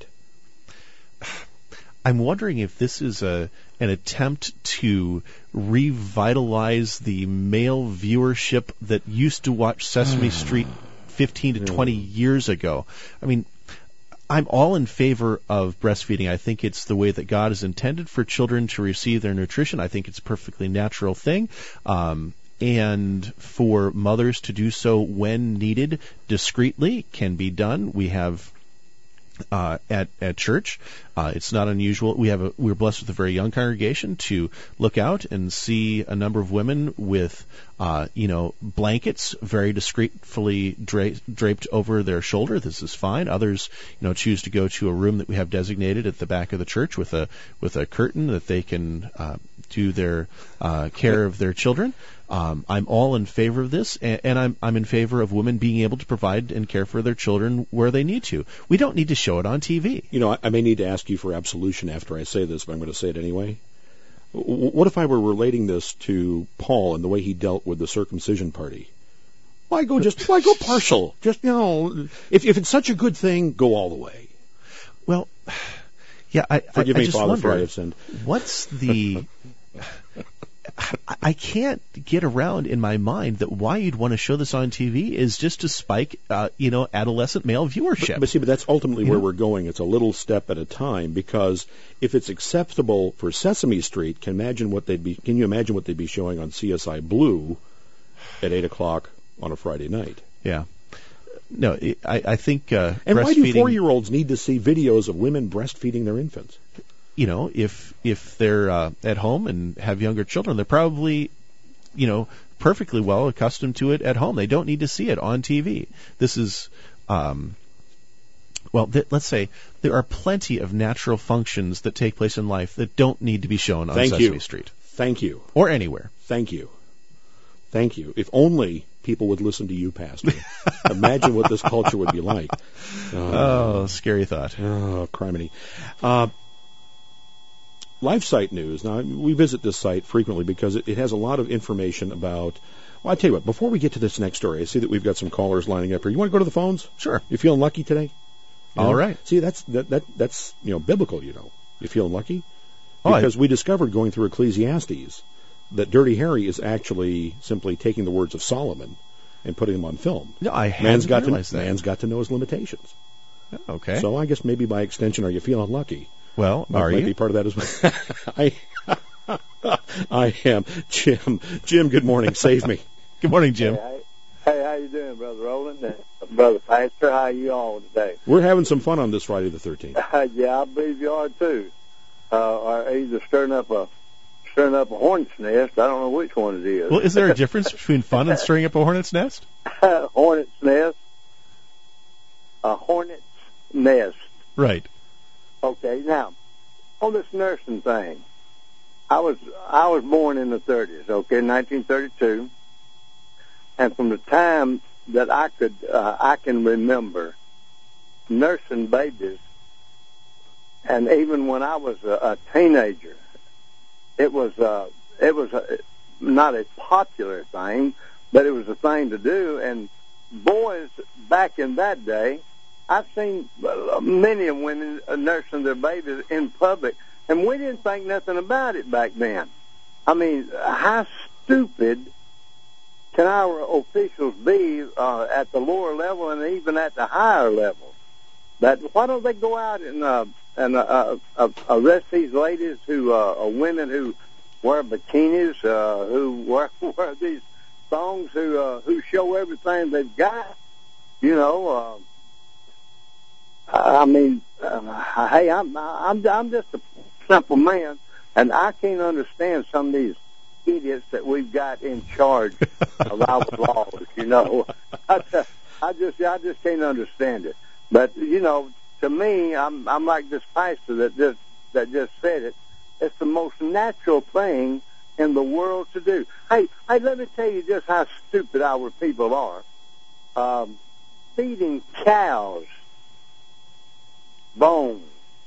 I'm wondering if this is a an attempt to revitalize the male viewership that used to watch Sesame Street fifteen to twenty years ago. I mean, I'm all in favor of breastfeeding. I think it's the way that God has intended for children to receive their nutrition. I think it's a perfectly natural thing. Um, and for mothers to do so when needed discreetly can be done. We have Uh, at at church, uh, it's not unusual. We have a, we're blessed with a very young congregation to look out and see a number of women with, uh, you know, blankets very discreetly dra- draped over their shoulder. This is fine. Others, you know, choose to go to a room that we have designated at the back of the church with a with a curtain that they can uh, do their uh, care of their children. Um, I'm all in favor of this, and, and I'm I'm in favor of women being able to provide and care for their children where they need to. We don't need to show it on T V. You know, I, I may need to ask you for absolution after I say this, but I'm going to say it anyway. W- what if I were relating this to Paul and the way he dealt with the circumcision party? Why go just why go partial? Just, you know, if if it's such a good thing, go all the way. Well, yeah, I forgive I, me, I just Father, wonder, for I have sinned. What's the I can't get around in my mind that why you'd want to show this on T V is just to spike, uh, you know, adolescent male viewership. But, but see, but that's ultimately you where know? we're going. It's a little step at a time, because if it's acceptable for Sesame Street, can imagine what they'd be? Can you imagine what they'd be showing on C S I Blue at eight o'clock on a Friday night? Yeah. No, it, I, I think uh, and why do breastfeeding- four-year-olds need to see videos of women breastfeeding their infants? You know, if if they're uh, at home and have younger children, they're probably, you know, perfectly well accustomed to it at home. They don't need to see it on T V. This is, um, well, th- let's say there are plenty of natural functions that take place in life that don't need to be shown on Thank Sesame you. Street. Thank you. Or anywhere. Thank you. Thank you. If only people would listen to you, Pastor. Imagine what this culture would be like. Uh, oh, scary thought. Oh, criminy. Uh, LifeSite News. Now, we visit this site frequently because it, it has a lot of information about... Well, I tell you what, before we get to this next story, I see that we've got some callers lining up here. You want to go to the phones? Sure. You feeling lucky today? You All know? right. See, that's that, that that's you know biblical, you know. You feeling lucky? Oh, Because I... we discovered going through Ecclesiastes that Dirty Harry is actually simply taking the words of Solomon and putting them on film. No, I man's hadn't got realized to, that. Man's got to know his limitations. Okay. So I guess maybe by extension, are you feeling lucky? Well, That are might you? be part of that as well. I, I am. Jim, Jim, good morning. Save me. Good morning, Jim. Hey, hey, how you doing, Brother Roland? Uh, Brother Pastor, how you all today? We're having some fun on this Friday the thirteenth. Uh, yeah, I believe you are too. Uh, or either stirring up a stirring up a hornet's nest. I don't know which one it is. Well, is there a difference between fun and stirring up a hornet's nest? Hornet's nest. A hornet's nest. Right. Okay, now on this nursing thing, I was I was born in the thirties. Okay, nineteen thirty-two, and from the time that I could uh, I can remember nursing babies, and even when I was a, a teenager, it was uh, it was a, not a popular thing, but it was a thing to do. And boys back in that day, I've seen many women nursing their babies in public, and we didn't think nothing about it back then. I mean, how stupid can our officials be uh, at the lower level and even at the higher level? That why don't they go out and uh, and uh, uh, arrest these ladies who uh, are women who wear bikinis, uh, who wear, wear these thongs, who uh, who show everything they've got? You know, uh, I mean, uh, hey, I'm I'm I'm just a simple man, and I can't understand some of these idiots that we've got in charge of our laws. You know, I, I just I just can't understand it. But you know, to me, I'm I'm like this pastor that just that just said it. It's the most natural thing in the world to do. Hey, hey, let me tell you just how stupid our people are. Um, feeding cows bones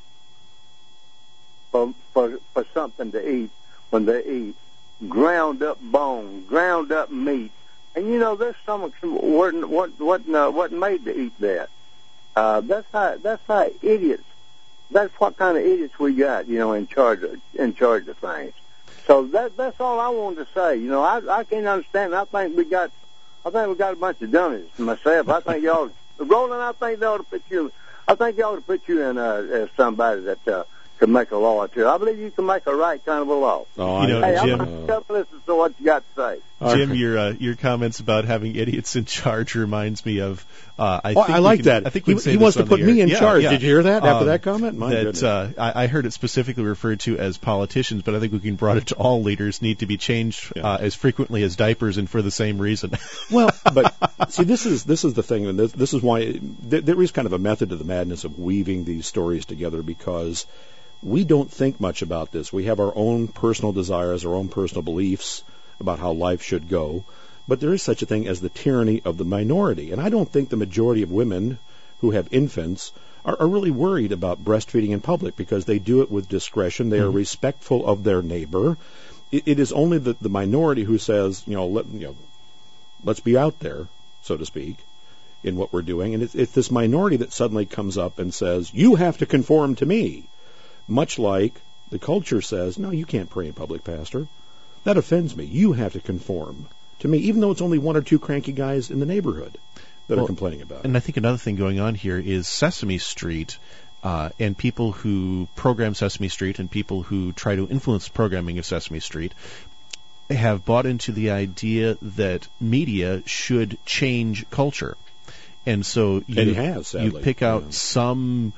for, for for something to eat when they eat, ground up bone, ground up meat, and you know their stomachs weren't what what uh, wasn't made to eat that. Uh, that's how that's how idiots. That's what kind of idiots we got, you know, in charge of in charge of things. So that that's all I wanted to say. You know, I I can't understand. I think we got I think we got a bunch of dummies myself. I think y'all, Roland. I think they ought to put you. I think they ought to put you in uh, as somebody that uh, can make a law too. I believe you can make a right kind of a law. Oh, you know, hey, Jim, I'm going to listen to what you got to say. Jim, your uh, your comments about having idiots in charge reminds me of. Uh, I, oh, think I like can, that. I think he, he wants to put me in yeah, charge. Yeah. Did you hear that after um, that comment? My that uh, I, I heard it specifically referred to as politicians, but I think we can broaden it to all leaders need to be changed yeah. uh, as frequently as diapers, and for the same reason. Well, but see, this is this is the thing, and this, this is why there, there is kind of a method to the madness of weaving these stories together, because we don't think much about this. We have our own personal desires, our own personal beliefs about how life should go. But there is such a thing as the tyranny of the minority. And I don't think the majority of women who have infants are, are really worried about breastfeeding in public, because they do it with discretion. They mm-hmm. are respectful of their neighbor. It, it is only the, the minority who says, you know, let, you know, let's be out there, so to speak, in what we're doing. And it's, it's this minority that suddenly comes up and says, you have to conform to me. Much like the culture says, no, you can't pray in public, Pastor. That offends me. You have to conform to me, even though it's only one or two cranky guys in the neighborhood that well, are complaining about it. And I think another thing going on here is Sesame Street uh, and people who program Sesame Street and people who try to influence programming of Sesame Street have bought into the idea that media should change culture. And so you, and it has, sadly. you pick out yeah. some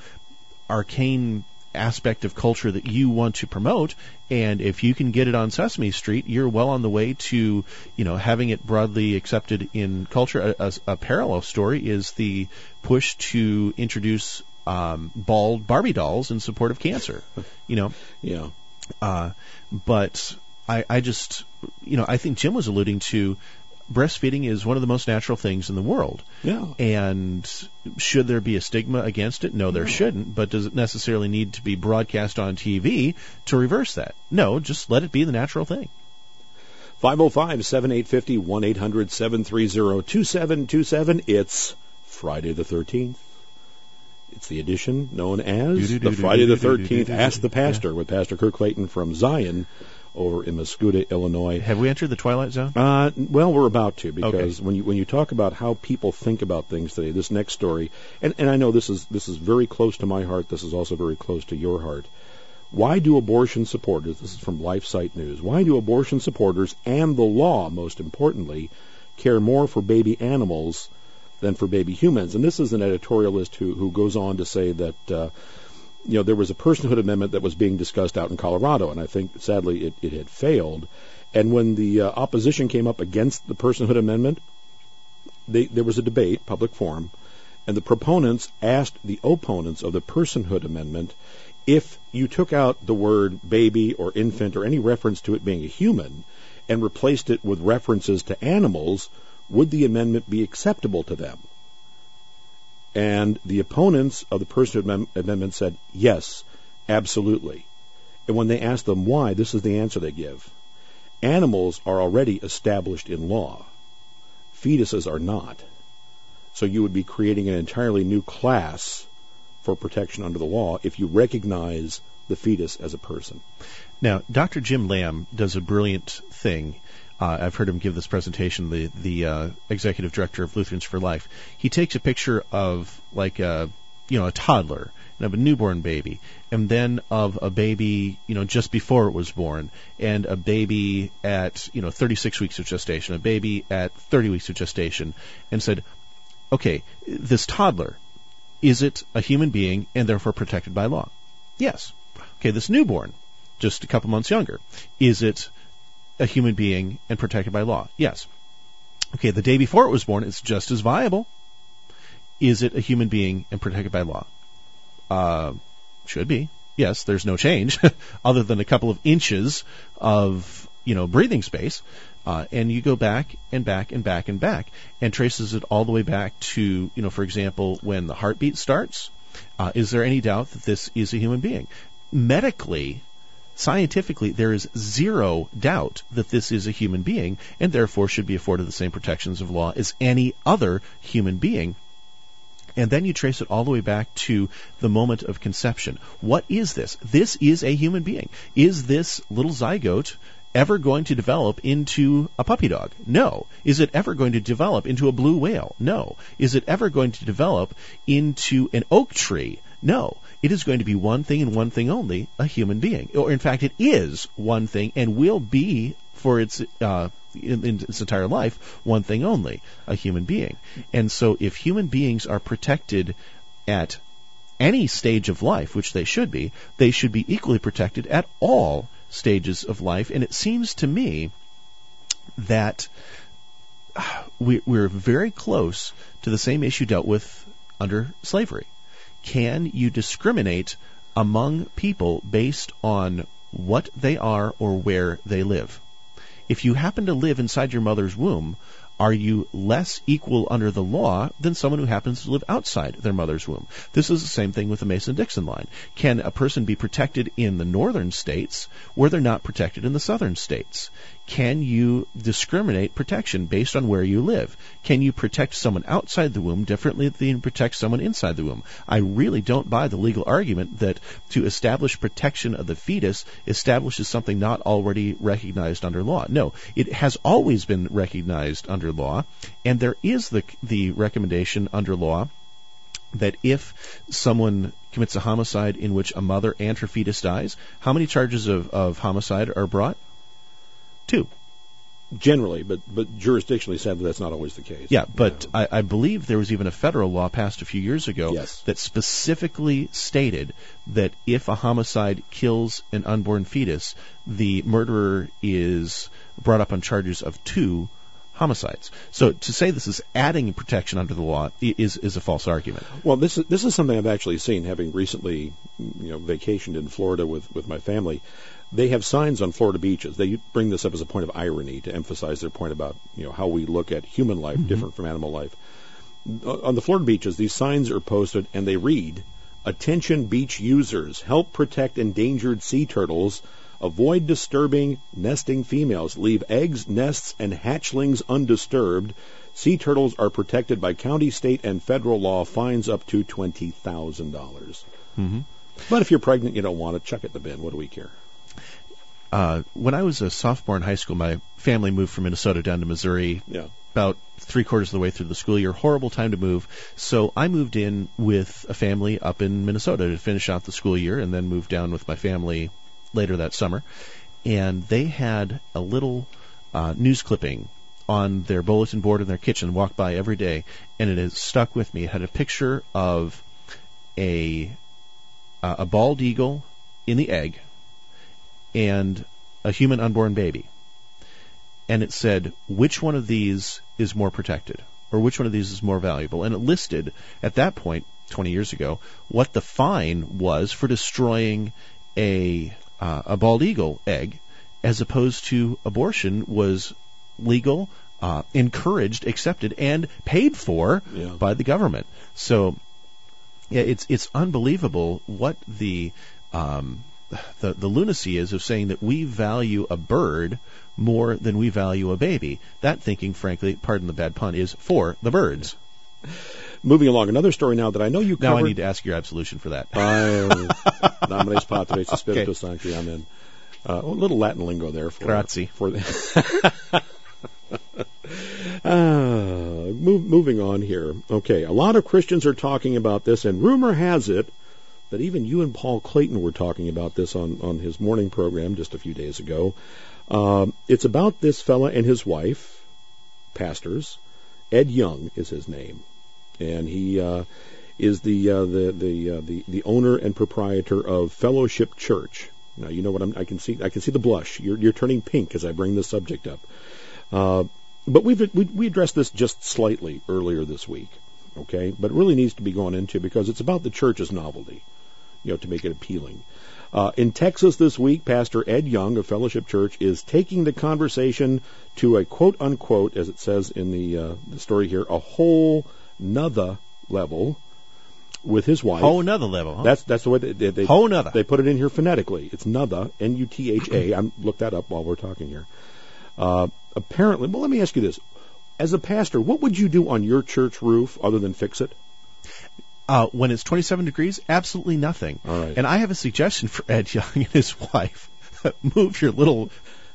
arcane aspect of culture that you want to promote, and if you can get it on Sesame Street, you're well on the way to, you know, having it broadly accepted in culture. A, a, a parallel story is the push to introduce um, bald Barbie dolls in support of cancer. You know, yeah. Uh, but I, I just, you know, I think Jim was alluding to. Breastfeeding is one of the most natural things in the world. Yeah. And should there be a stigma against it? No, there no. shouldn't. But does it necessarily need to be broadcast on T V to reverse that? No, just let it be the natural thing. five oh five, seven eight five oh, one eight hundred, seven three zero, two seven two seven. It's Friday the thirteenth. It's the edition known as the Friday the thirteenth Ask the Pastor with Pastor Kirk Clayton from Zion over in Mascoutah, Illinois. Have we entered the twilight zone? Uh, well, we're about to, because okay. when you when you talk about how people think about things today, this next story, and, and I know this is this is very close to my heart. This is also very close to your heart. Why do abortion supporters? This is from LifeSite News. Why do abortion supporters and the law, most importantly, care more for baby animals than for baby humans? And this is an editorialist who who goes on to say that. Uh, You know, there was a personhood amendment that was being discussed out in Colorado, and I think, sadly, it, it had failed. And when the uh, opposition came up against the personhood amendment, they, there was a debate, public forum, and the proponents asked the opponents of the personhood amendment if you took out the word baby or infant or any reference to it being a human and replaced it with references to animals, would the amendment be acceptable to them? And the opponents of the personhood amendment said, yes, absolutely. And when they asked them why, this is the answer they give. Animals are already established in law. Fetuses are not. So you would be creating an entirely new class for protection under the law if you recognize the fetus as a person. Now, Doctor Jim Lamb does a brilliant thing. Uh, I've heard him give this presentation, the the uh, executive director of Lutherans for Life. He takes a picture of like a you know a toddler and of a newborn baby, and then of a baby you know just before it was born, and a baby at you know thirty-six weeks of gestation, a baby at thirty weeks of gestation, and said, okay, this toddler, is it a human being and therefore protected by law? Yes. Okay, this newborn, just a couple months younger, is it a human being and protected by law? Yes. Okay, the day before it was born, it's just as viable. Is it a human being and protected by law? Uh, should be. Yes, there's no change other than a couple of inches of, you know, breathing space. Uh, and you go back and back and back and back and traces it all the way back to, you know, for example, when the heartbeat starts. Uh, is there any doubt that this is a human being? Medically, scientifically, there is zero doubt that this is a human being and therefore should be afforded the same protections of law as any other human being. And then you trace it all the way back to the moment of conception. What is this? This is a human being. Is this little zygote ever going to develop into a puppy dog? No. Is it ever going to develop into a blue whale? No. Is it ever going to develop into an oak tree? No. It is going to be one thing and one thing only, a human being. Or in fact, it is one thing and will be for its uh, in, in its entire life one thing only, a human being. And so if human beings are protected at any stage of life, which they should be, they should be equally protected at all stages of life. And it seems to me that we, we're very close to the same issue dealt with under slavery. Can you discriminate among people based on what they are or where they live? If you happen to live inside your mother's womb, are you less equal under the law than someone who happens to live outside their mother's womb? This is the same thing with the Mason-Dixon line. Can a person be protected in the northern states where they're not protected in the southern states? Can you discriminate protection based on where you live? Can you protect someone outside the womb differently than you protect someone inside the womb? I really don't buy the legal argument that to establish protection of the fetus establishes something not already recognized under law. No, it has always been recognized under law, and there is the the recommendation under law that if someone commits a homicide in which a mother and her fetus dies, how many charges of, of homicide are brought? Two. Generally, but but jurisdictionally, sadly, that's not always the case. Yeah, but yeah. I, I believe there was even a federal law passed a few years ago yes. that specifically stated that if a homicide kills an unborn fetus, the murderer is brought up on charges of two homicides. So to say this is adding protection under the law is is a false argument. Well, this is this is something I've actually seen, having recently, you know, vacationed in Florida with, with my family. They have signs on Florida beaches. They bring this up as a point of irony to emphasize their point about, you know, how we look at human life mm-hmm. different from animal life. On the Florida beaches, these signs are posted and they read, "Attention beach users, help protect endangered sea turtles. Avoid disturbing nesting females. Leave eggs, nests, and hatchlings undisturbed. Sea turtles are protected by county, state, and federal law. Fines up to twenty thousand dollars. Mm-hmm. But if you're pregnant, you don't want to, chuck it in the bin. What do we care? Uh, when I was a sophomore in high school, my family moved from Minnesota down to Missouri. Yeah. About three quarters of the way through the school year. Horrible time to move. So I moved in with a family up in Minnesota to finish out the school year, and then moved down with my family later that summer. And they had a little uh, news clipping on their bulletin board in their kitchen, walked by every day, and it has stuck with me. It had a picture of a uh, a bald eagle in the egg and a human unborn baby. And it said, which one of these is more protected? Or which one of these is more valuable? And it listed, at that point, twenty years ago, what the fine was for destroying a uh, a bald eagle egg, as opposed to abortion was legal, uh, encouraged, accepted, and paid for yeah. by the government. So yeah, it's it's unbelievable what the um, The, the lunacy is of saying that we value a bird more than we value a baby. That thinking, frankly, pardon the bad pun, is for the birds. Moving along, another story now that I know you covered. Now I need to ask your absolution for that. Nomines Patres, Spiritus Sancti, Amen. Uh, a little Latin lingo there for, Grazie. for the uh, move, moving on here. Okay, a lot of Christians are talking about this, and rumor has it that even you and Paul Clayton were talking about this on, on his morning program just a few days ago. Uh, it's about this fella and his wife, pastors. Ed Young is his name, and he uh, is the uh, the the, uh, the the owner and proprietor of Fellowship Church. Now you know what I'm, I can see. I can see the blush. You're, you're turning pink as I bring this subject up. Uh, but we've we, we addressed this just slightly earlier this week. Okay, but it really needs to be gone into because it's about the church's novelty. You know, to make it appealing. Uh, in Texas this week, Pastor Ed Young of Fellowship Church is taking the conversation to a quote-unquote, as it says in the, uh, the story here, a whole nother level with his wife. Whole nother level, huh? That's that's the way they, they, they, whole nother. They put it in here phonetically. It's nother, N U T H A. I'm look that up while we're talking here. Uh, apparently, well, let me ask you this. As a pastor, what would you do on your church roof other than fix it? Uh, when it's twenty-seven degrees, absolutely nothing. All right. And I have a suggestion for Ed Young and his wife. Move your little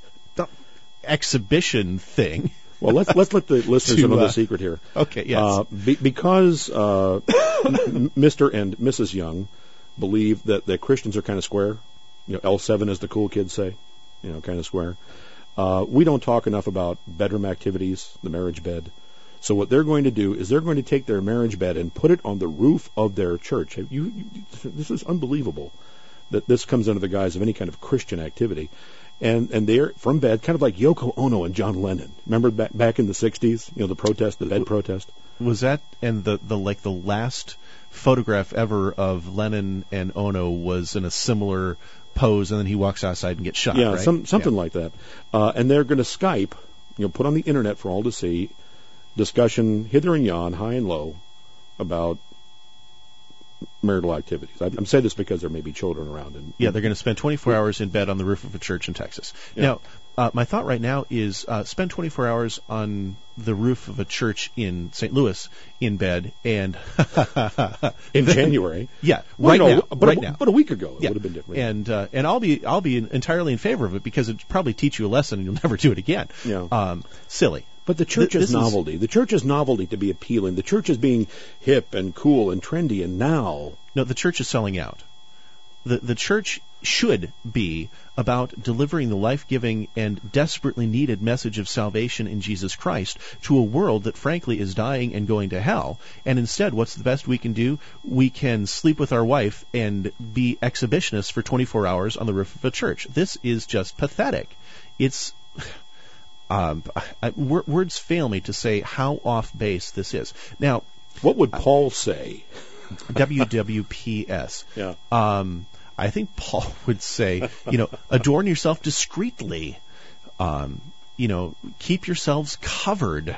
exhibition thing. Well, let's let's let the listeners to, know uh, the secret here. Okay, yes. Uh, be, because uh, Mister and Missus Young believe that, that Christians are kind of square, you know, L seven as the cool kids say, you know, kind of square. Uh, we don't talk enough about bedroom activities, the marriage bed. So what they're going to do is they're going to take their marriage bed and put it on the roof of their church. You, you, this is unbelievable that this comes under the guise of any kind of Christian activity. And and they're from bed, kind of like Yoko Ono and John Lennon. Remember back back in the sixties, you know, the protest, the bed protest? Was that, and the, the like the last photograph ever of Lennon and Ono was in a similar pose, and then he walks outside and gets shot, Yeah, right? some, something yeah. like that. Uh, and they're going to Skype, you know, put on the internet for all to see, discussion hither and yon, high and low, about marital activities. I, I'm saying this because there may be children around. And yeah, they're going to spend twenty-four hours in bed on the roof of a church in Texas. Yeah. Now, uh, my thought right now is uh, spend twenty-four hours on the roof of a church in Saint Louis in bed, and in January. Yeah, well, right no, now. But, right a, now. but a week ago, it yeah. would have been different. And uh, and I'll be I'll be entirely in favor of it because it probably teach you a lesson and you'll never do it again. Yeah. Um, silly. But the church Th- is novelty. Is, the church is novelty to be appealing. The church is being hip and cool and trendy, and now... No, the church is selling out. The the church should be about delivering the life-giving and desperately needed message of salvation in Jesus Christ to a world that frankly is dying and going to hell. And instead, what's the best we can do? We can sleep with our wife and be exhibitionists for twenty-four hours on the roof of a church. This is just pathetic. It's... Um, I, words fail me to say how off base this is. Now, what would Paul say? W W P S. Yeah. Um, I think Paul would say, you know, adorn yourself discreetly. Um, you know, keep yourselves covered.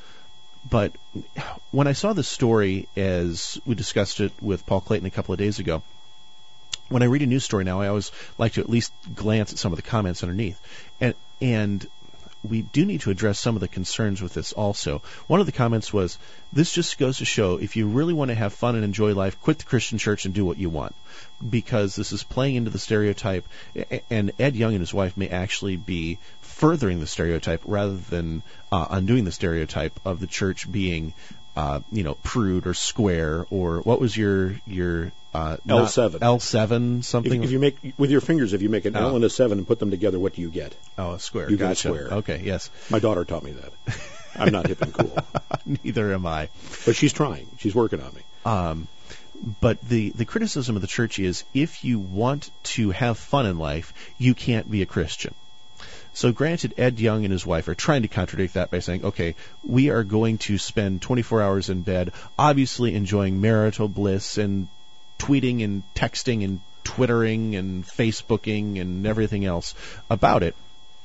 But when I saw this story, as we discussed it with Paul Clayton a couple of days ago, when I read a news story now, I always like to at least glance at some of the comments underneath, and and. We do need to address some of the concerns with this also. One of the comments was, this just goes to show if you really want to have fun and enjoy life, quit the Christian church and do what you want. Because this is playing into the stereotype, and Ed Young and his wife may actually be furthering the stereotype rather than uh, undoing the stereotype of the church being, uh, you know, prude or square, or what was your... your Uh, L seven. L seven, something. If, if you make with your fingers, if you make an oh. L and a seven and put them together, what do you get? Oh, a square. You gotcha. get a square. Okay, yes. My daughter taught me that. I'm not hip and cool. Neither am I. But she's trying. She's working on me. Um, but the, the criticism of the church is, if you want to have fun in life, you can't be a Christian. So granted, Ed Young and his wife are trying to contradict that by saying, okay, we are going to spend twenty-four hours in bed, obviously enjoying marital bliss and tweeting and texting and twittering and Facebooking and everything else about it.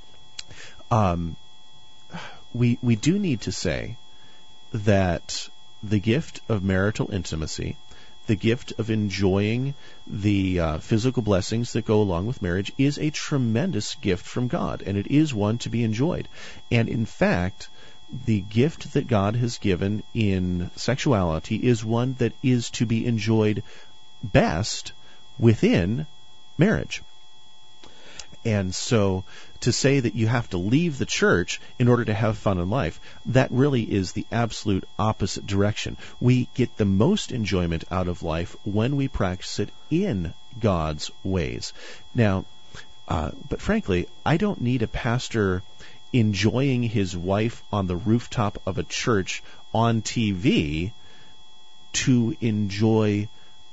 Um, we we do need to say that the gift of marital intimacy, the gift of enjoying the uh, physical blessings that go along with marriage, is a tremendous gift from God, and it is one to be enjoyed. And in fact, the gift that God has given in sexuality is one that is to be enjoyed best within marriage. And so to say that you have to leave the church in order to have fun in life, that really is the absolute opposite direction. We get the most enjoyment out of life when we practice it in God's ways. Now, uh, but frankly, I don't need a pastor enjoying his wife on the rooftop of a church on T V to enjoy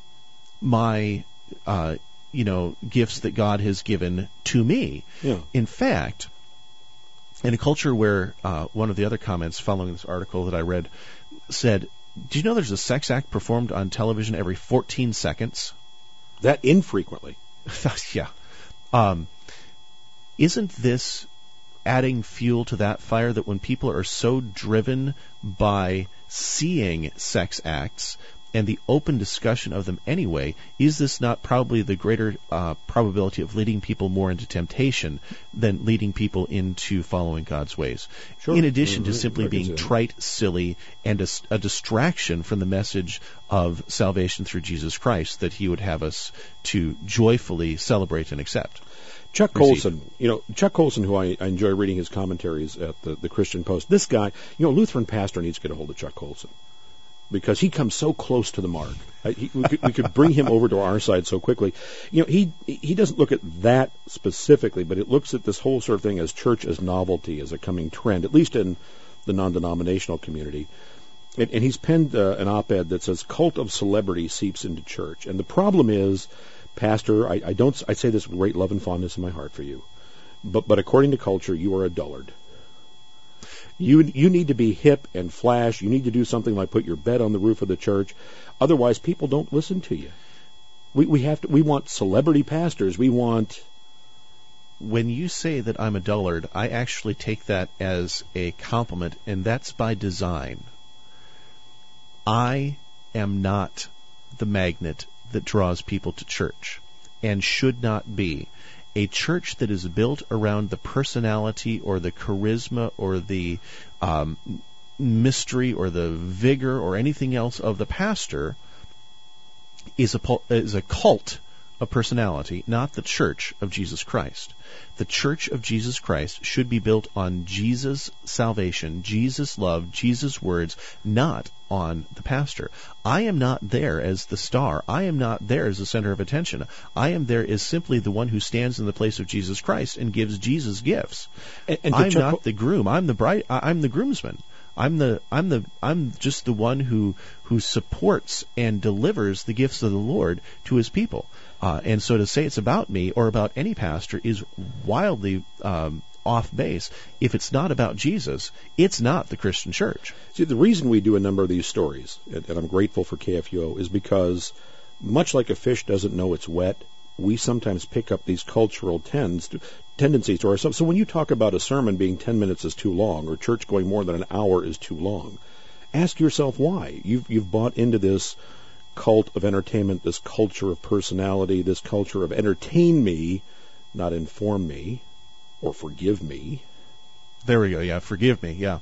my uh, you know, gifts that God has given to me. Yeah. In fact, in a culture where uh, one of the other comments following this article that I read said, do you know there's a sex act performed on television every fourteen seconds? That infrequently. Yeah. Um, isn't this adding fuel to that fire, that when people are so driven by seeing sex acts and the open discussion of them anyway, is this not probably the greater uh, probability of leading people more into temptation than leading people into following God's ways? Sure. In addition mm-hmm. to simply I being trite, silly, and a, a distraction from the message of salvation through Jesus Christ that he would have us to joyfully celebrate and accept. Chuck Receive. Colson, you know, Chuck Colson, who I, I enjoy reading his commentaries at the, the Christian Post, this guy, you know, Lutheran pastor needs to get a hold of Chuck Colson, because he comes so close to the mark. I, he, we, could, we could bring him over to our side so quickly. You know, he he doesn't look at that specifically, but it looks at this whole sort of thing as church as novelty, as a coming trend, at least in the non-denominational community. And, and he's penned uh, an op-ed that says, "Cult of celebrity seeps into church." And the problem is, Pastor, I, I don't. I say this with great love and fondness in my heart for you, but but according to culture, you are a dullard. You you need to be hip and flash. You need to do something like put your bed on the roof of the church. Otherwise, people don't listen to you. We we have to. We want celebrity pastors. We want. When you say that I'm a dullard, I actually take that as a compliment, and that's by design. I am not the magnet that draws people to church, and should not be. A church that is built around the personality or the charisma or the um, mystery or the vigor or anything else of the pastor is a is a cult of personality, not the church of Jesus Christ. The church of Jesus Christ should be built on Jesus' salvation, Jesus' love, Jesus' words, not on the pastor. I am not there as the star. I am not there as the center of attention. I am there as simply the one who stands in the place of Jesus Christ and gives Jesus gifts. And, and I'm Chuck, not the groom. I'm the bride. I'm the groomsman. I'm the I'm the I'm just the one who who supports and delivers the gifts of the Lord to his people. Uh, and so to say it's about me or about any pastor is wildly um, off base. If it's not about Jesus, it's not the Christian church. See, the reason we do a number of these stories, and, and I'm grateful for K F U O, is because much like a fish doesn't know it's wet, we sometimes pick up these cultural tends to, tendencies to ourselves. So when you talk about a sermon being ten minutes is too long, or church going more than an hour is too long, ask yourself why. You've, you've bought into this cult of entertainment, this culture of personality, this culture of entertain me, not inform me, or forgive me. There we go, yeah, forgive me, yeah.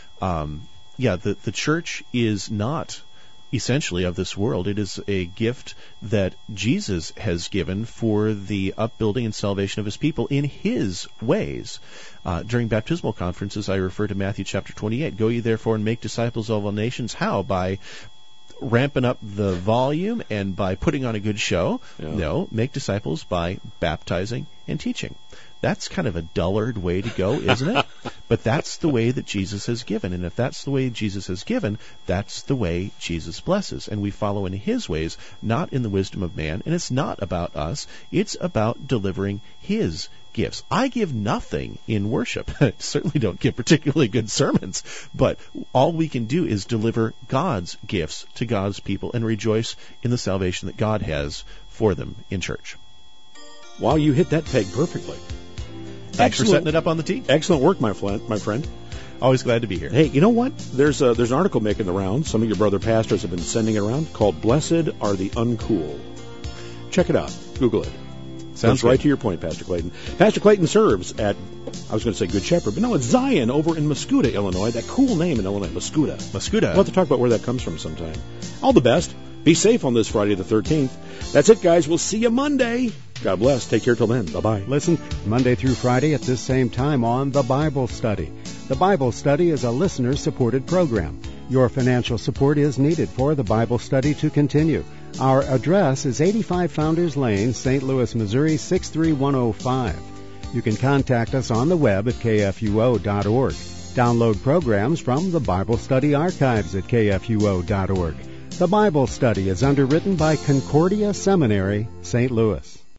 Um, yeah, the, the church is not essentially of this world. It is a gift that Jesus has given for the upbuilding and salvation of his people in his ways. Uh, during baptismal conferences, I refer to Matthew chapter twenty-eight. Go ye therefore and make disciples of all nations. How? By ramping up the volume and by putting on a good show? Yeah. No, make disciples by baptizing and teaching. That's kind of a dullard way to go, isn't it? But that's the way that Jesus has given. And if that's the way Jesus has given, that's the way Jesus blesses. And we follow in his ways, not in the wisdom of man. And it's not about us. It's about delivering his gifts. I give nothing in worship. I certainly don't give particularly good sermons. But all we can do is deliver God's gifts to God's people and rejoice in the salvation that God has for them in church. Wow, you hit that peg perfectly. Thanks Excellent. for setting it up on the tee. Excellent work, my friend. My friend. Always glad to be here. Hey, you know what? There's a, there's an article making the rounds. Some of your brother pastors have been sending it around called "Blessed Are the Uncool." Check it out. Google it. Sounds Goes right good. to your point, Pastor Clayton. Pastor Clayton serves at, I was going to say Good Shepherd, but no, it's Zion over in Mascoutah, Illinois. That cool name in Illinois, Mascoutah. Mascoutah. We'll have to talk about where that comes from sometime. All the best. Be safe on this Friday the thirteenth. That's it, guys. We'll see you Monday. God bless. Take care till then. Bye-bye. Listen Monday through Friday at this same time on The Bible Study. The Bible Study is a listener-supported program. Your financial support is needed for The Bible Study to continue. Our address is eighty-five Founders Lane, Saint Louis, Missouri, six three one oh five. You can contact us on the web at k f u o dot org. Download programs from the Bible Study archives at k f u o dot org. The Bible Study is underwritten by Concordia Seminary, Saint Louis.